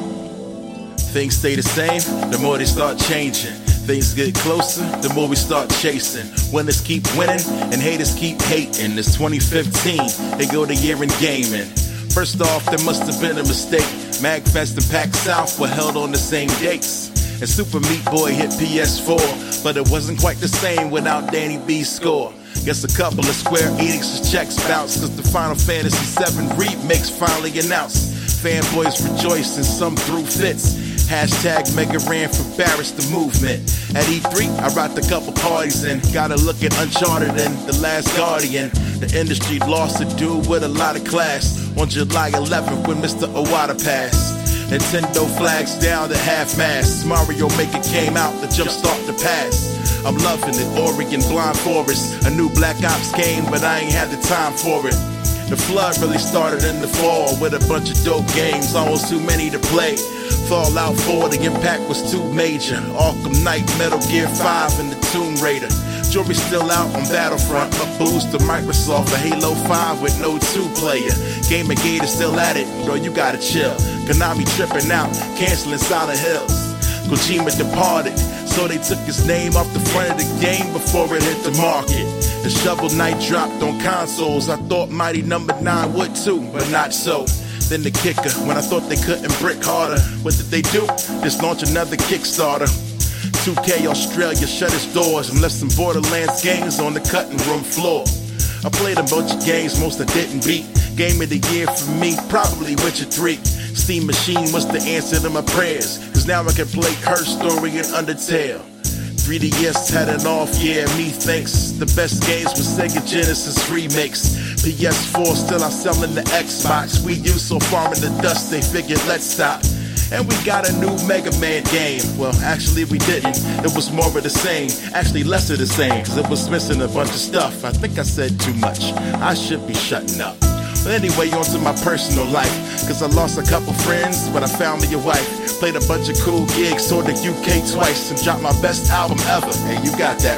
things. Things stay the same, the more they start changing. Things get closer, the more we start chasing. Winners keep winning, and haters keep hating. It's twenty fifteen, they go the year in gaming. First off, there must have been a mistake. MagFest and PAX South were held on the same dates. And Super Meat Boy hit P S four, but it wasn't quite the same without Danny B's score. Guess a couple of Square Enix's checks bounced, cause the Final Fantasy seven remix finally announced. Fanboys rejoiced and some threw fits. Hashtag Mega Ran for Barris the movement. At E three, I rocked a couple parties and got a look at Uncharted and The Last Guardian. The industry lost a dude with a lot of class on July eleventh when Mister Iwata passed. Nintendo flags down to half-mast. Mario Maker came out to jumpstart the past. I'm loving it, Oregon Blind Forest. A new Black Ops came, but I ain't had the time for it. The flood really started in the fall with a bunch of dope games, almost too many to play. Fallout four, the impact was too major. Arkham Knight, Metal Gear five, and the Tomb Raider. Jury's still out on Battlefront, but boost to Microsoft for Halo five with no two-player. Gamergate is still at it, bro, you gotta chill. Konami tripping out, canceling Silent Hills. Kojima departed, so they took his name off the front of the game before it hit the market. The Shovel Knight dropped on consoles. I thought Mighty Number nine would too, but not so. Then the kicker, when I thought they couldn't brick harder, what did they do? Just launch another Kickstarter. two K Australia shut its doors and left some Borderlands games on the cutting room floor. I played a bunch of games, most I didn't beat. Game of the year for me, probably Witcher three. Steam Machine was the answer to my prayers, cause now I can play Her Story and Undertale. three D S had an off year, methinks the best games was Sega Genesis remakes. P S four still outselling the Xbox. Wii U so far in the dust they figured let's stop. And we got a new Mega Man game. Well, actually we didn't. It was more of the same. Actually less of the same, cause it was missing a bunch of stuff. I think I said too much. I should be shutting up. But anyway, on to my personal life. Cause I lost a couple friends, but I found me a wife. Played a bunch of cool gigs, toured the U K twice, and dropped my best album ever. Hey, you got that right.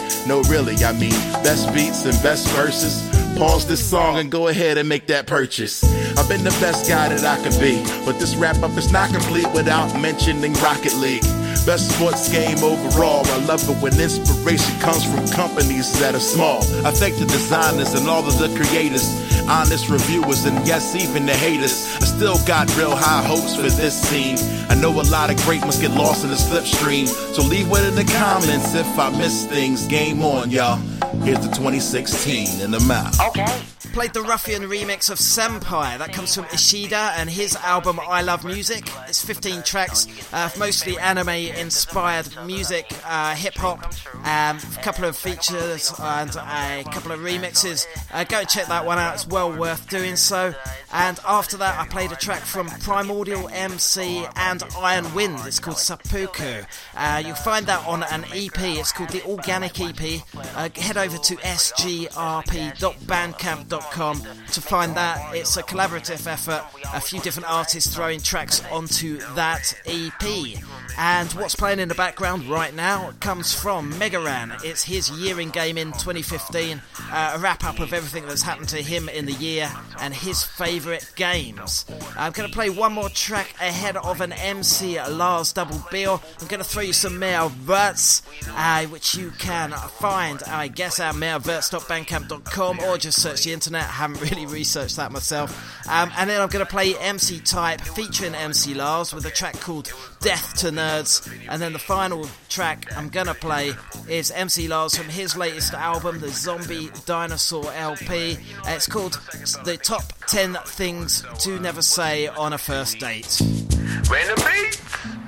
No, really, I mean, best beats and best verses. Pause this song and go ahead and make that purchase. I've been the best guy that I could be, but this wrap up is not complete without mentioning Rocket League. Best sports game overall. I love it when inspiration comes from companies that are small. I thank the designers and all of the creators, honest reviewers, and yes, even the haters. I still got real high hopes for this scene. I know a lot of great must get lost in the slipstream, so leave it in the comments if I miss things. Game on, y'all. Here's the twenty sixteen in the mouth. Okay. Played the Ruffian remix of Senpai. That comes from Ishida and his album I Love Music. It's fifteen tracks, uh, mostly anime-inspired music, uh, hip-hop, um, a couple of features and a couple of remixes. Uh, go check that one out, it's well worth doing so. And after that, I played a track from Primordial M C and Iron Wind. It's called Seppuku. Uh, you'll find that on an E P. It's called the Organic E P. Uh, head over to s g r p dot bandcamp dot com to find that. It's a collaborative effort, a few different artists throwing tracks onto that E P. And what's playing in the background right now comes from Megaran. It's his year in gaming twenty fifteen, uh, a wrap up of everything that's happened to him in the year and his favourite games. I'm going to play one more track ahead of an M C Lars double bill. I'm going to throw you some Mehrwerts, uh, which you can find, I guess, at mehrwerts dot bandcamp dot com, or just search the internet. I haven't really researched that myself. Um, and then I'm going to play M C Type featuring M C Lars with a track called Death to Nerds. And then the final track I'm going to play is M C Lars from his latest album, the Zombie Dinosaur L P. Uh, it's called The Top ten Things to Never Say on a First Date. Random beat.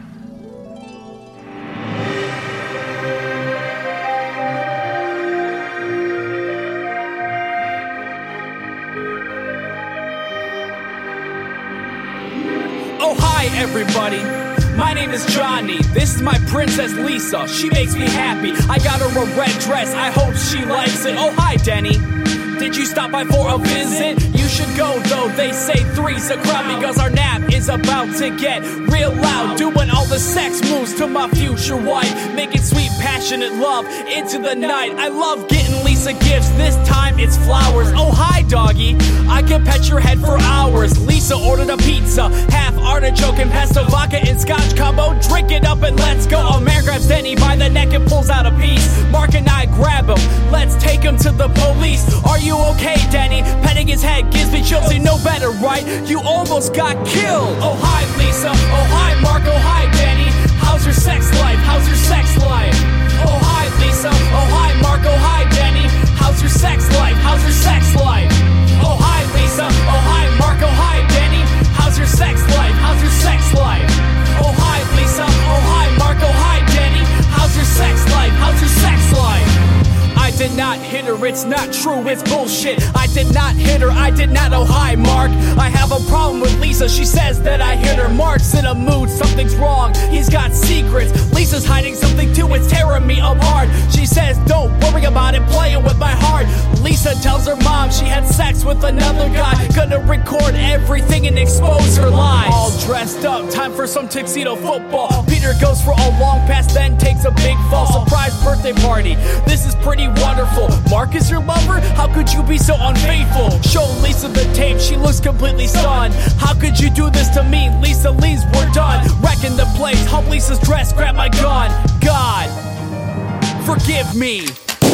Oh, hi, everybody. My name is Johnny. This is my princess Lisa. She makes me happy. I got her a red dress. I hope she likes it. Oh, hi, Denny. Did you stop by for a visit? You should go, though. They say three's a crowd because our nap is about to get real loud. Doing all the sex moves to my future wife, making sweet, passionate love into the night. I love getting Lisa gifts. This time it's flowers. Oh, hi, doggy. I can pet your head for hours. Lisa ordered a pizza, half artichoke and pesto, vodka and scotch combo. Drink it up and let's go. A man grabs Denny by the neck and pulls out a piece. Mark and I grab him. Let's take him to the police. Are you okay, Denny? Petting his head gives me chills. You know better, right? You almost got killed. Oh, hi, Lisa. Oh, hi, Mark. Oh, hi, Denny. How's your sex life? How's your sex life? Oh, hi, Lisa. Oh, hi, Mark. Oh, hi, Denny. How's your sex life? How's your sex life? Oh, hi, Lisa. Oh, hi, Mark. Oh, hi, Denny. How's your sex life? How's your sex life? Oh, hi, Lisa. Oh, hi, Mark. Oh, hi, Denny. How's your sex life? How's your sex life? I did not hit her, it's not true, it's bullshit. I did not hit her, I did not. Oh, hi, Mark. I have a problem with Lisa, she says that I hit her. Mark's in a mood, something's wrong, he's got secrets. Lisa's hiding something too, it's tearing me apart. She says, don't worry about it, playing with my heart. Lisa tells her mom she had sex with another guy. Gonna record everything and expose her lies. All dressed up, time for some tuxedo football. Peter goes for a long pass, then takes a big fall. Surprise birthday party, this is pretty wonderful. Mark is your lover? How could you be so unfaithful? Show Lisa the tape, she looks completely stunned. How could you do this to me? Lisa leaves, we're done. Wrecking the place, hump Lisa's dress, grab my gun. God, forgive me.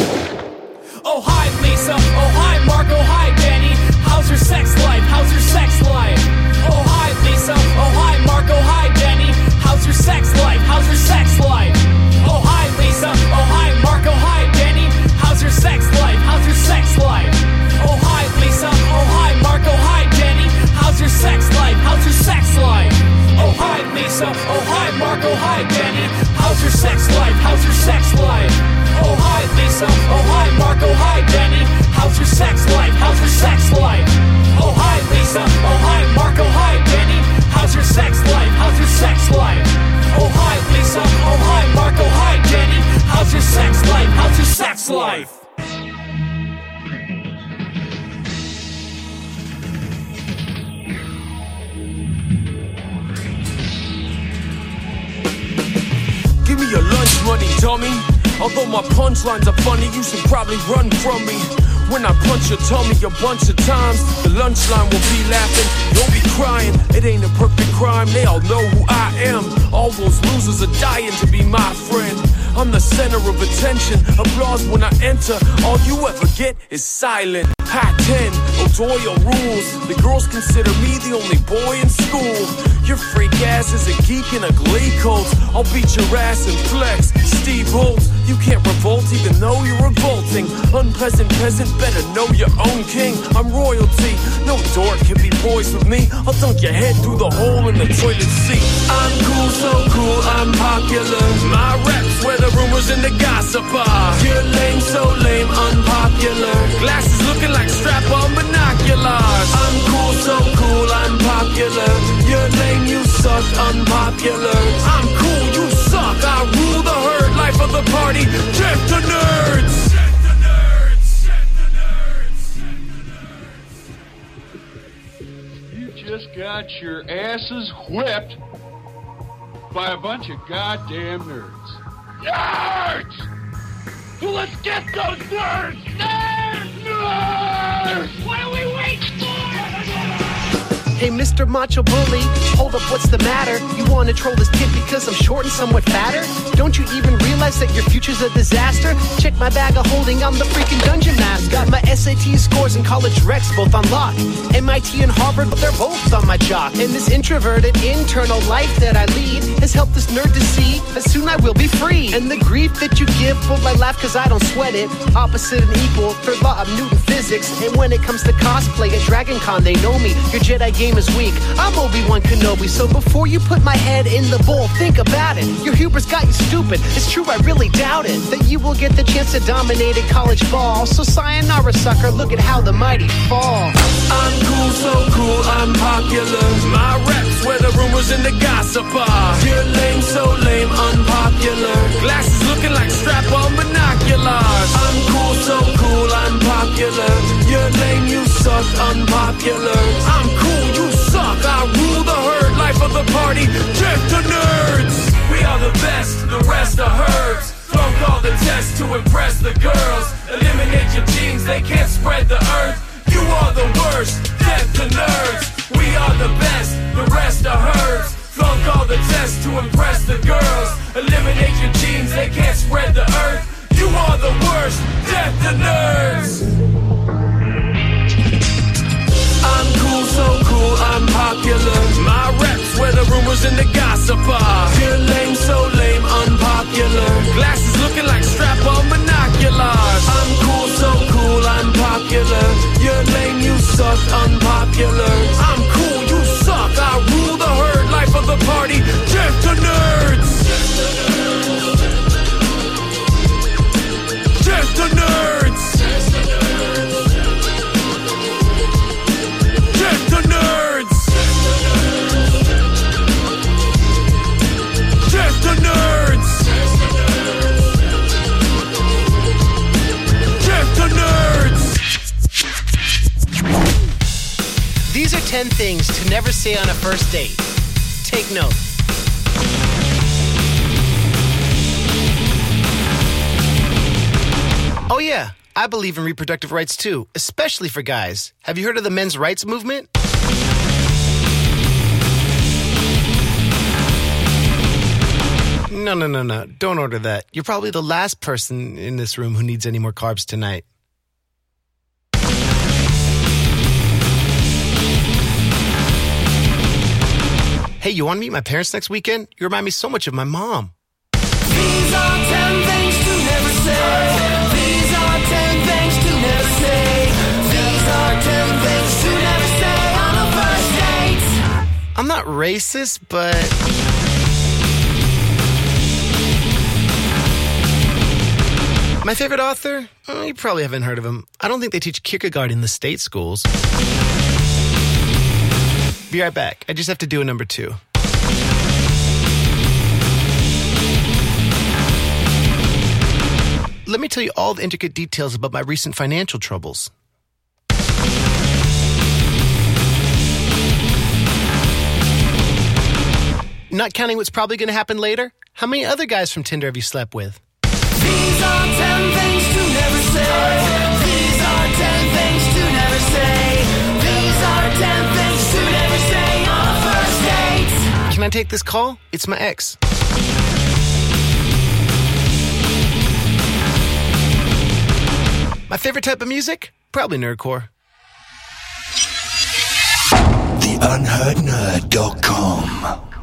Oh, hi, Lisa. Oh, hi, Mark. Oh, hi, Denny. How's your sex life? How's your sex life? Oh, hi, Lisa. Oh, hi, Mark. Oh, hi, Denny. How's your sex life? How's your sex life? Oh, hi, Lisa. Oh, hi, Mark. Oh, hi, Denny. How's your sex life? How's your sex life? Oh, hi, Lisa. Oh, hi, Mark. Oh, hi, Denny. How's your sex life? How's your sex life? Oh, hi, Lisa. Oh, hi, Mark. Oh, hi, Denny. How's your sex life? How's your sex life? Oh, hi, Lisa. Oh, hi, Mark. Oh, hi, Denny. How's your sex life? How's your sex life? Oh, hi, Lisa. Oh, hi, Mark. Oh, hi, Denny. How's your sex life? How's your sex life? Oh, hi, Lisa. Oh, hi, Mark. Oh, hi, Denny. How's your sex life? How's your sex life? Give me your lunch money, dummy. Although my punchlines are funny, you should probably run from me. When I punch your tummy a bunch of times, the lunch line will be laughing, you'll be crying. It ain't a perfect crime, they all know who I am. All those losers are dying to be my friend. I'm the center of attention, applause when I enter. All you ever get is silent. High ten, O'Doyle rules. The girls consider me the only boy in school. Your freak ass is a geek in a glee coat. I'll beat your ass and flex. Steve Holtz, you can't revolt even though you're revolting. Unpleasant peasant, better know your own king. I'm royalty, no dork can be poised with me. I'll dunk your head through the hole in the toilet seat. I'm cool, so cool, I'm popular. My reps where the rumors and the gossip are. You're lame, so lame, unpopular. Glasses looking like strap-on binoculars. I'm cool, so cool, I'm popular. You're lame, you suck, unpopular. I'm cool, you suck, I rule the herd. Life of the party, check the nerds. You just got your asses whipped by a bunch of goddamn nerds. Nerds! So let's get those nerds! Nerds! Nerds! What are we waiting for? Hey, Mister Macho Bully, hold up, what's the matter? You wanna troll this kid because I'm short and somewhat fatter? Don't you even realize that your future's a disaster? Check my bag of holding, I'm the freaking dungeon master. Got my S A T scores and college recs both on lock. M I T and Harvard, they're both on my jock. And this introverted internal life that I lead has helped this nerd to see that soon I will be free. And the grief that you give, full I laugh cause I don't sweat it. Opposite and equal, third law of Newton physics. And when it comes to cosplay at Dragon Con, they know me. Your Jedi game is weak, I'm Obi-Wan Kenobi. So before you put my head in the bowl, think about it. Your hubris got you stupid, it's true, I really doubt it that you will get the chance to dominate at college ball. So sayonara sucker, look at how the mighty fall. I'm cool, so cool, I'm popular. My reps where the rumors and the gossip are. You're lame, so lame, unpopular. Glasses looking like strap-on binoculars. I'm cool, so cool, I'm popular. You're lame, you suck, unpopular. I'm cool, you suck, I rule the herd. Life of the party, check the nerds. We are the best, the rest are herbs. Flunk all the tests to impress the girls. Eliminate your genes, they can't spread the earth. You are the worst, death to nerds. We are the best, the rest are herbs. Flunk all the tests to impress the girls. Eliminate your genes, they can't spread the earth. You are the worst, death to nerds. I'm cool, so cool, I'm popular. My reps where the rumors and the gossip are. You're lame, so lame, unpopular. Glasses looking like strap-on binoculars. I'm cool, so cool, I'm popular. You're lame, you suck, unpopular. I'm cool, you suck, I rule the herd. Life of the party, check the nerds. Check the nerds. These are ten things to never say on a first date. Take note. Oh yeah, I believe in reproductive rights too, especially for guys. Have you heard of the men's rights movement? No, no, no, no. Don't order that. You're probably the last person in this room who needs any more carbs tonight. Hey, you want to meet my parents next weekend? You remind me so much of my mom. These are ten things to never say. These are ten things to never say. These are ten things to never say on a first date. I'm not racist, but... My favorite author? Oh, you probably haven't heard of him. I don't think they teach Kierkegaard in the state schools. Be right back. I just have to do a number two. Let me tell you all the intricate details about my recent financial troubles. Not counting what's probably going to happen later? How many other guys from Tinder have you slept with? These are ten things to never say. These are ten things to never say. These are ten things to never say on a first date. Can I take this call? It's my ex. My favorite type of music? Probably nerdcore. the unheard nerd dot com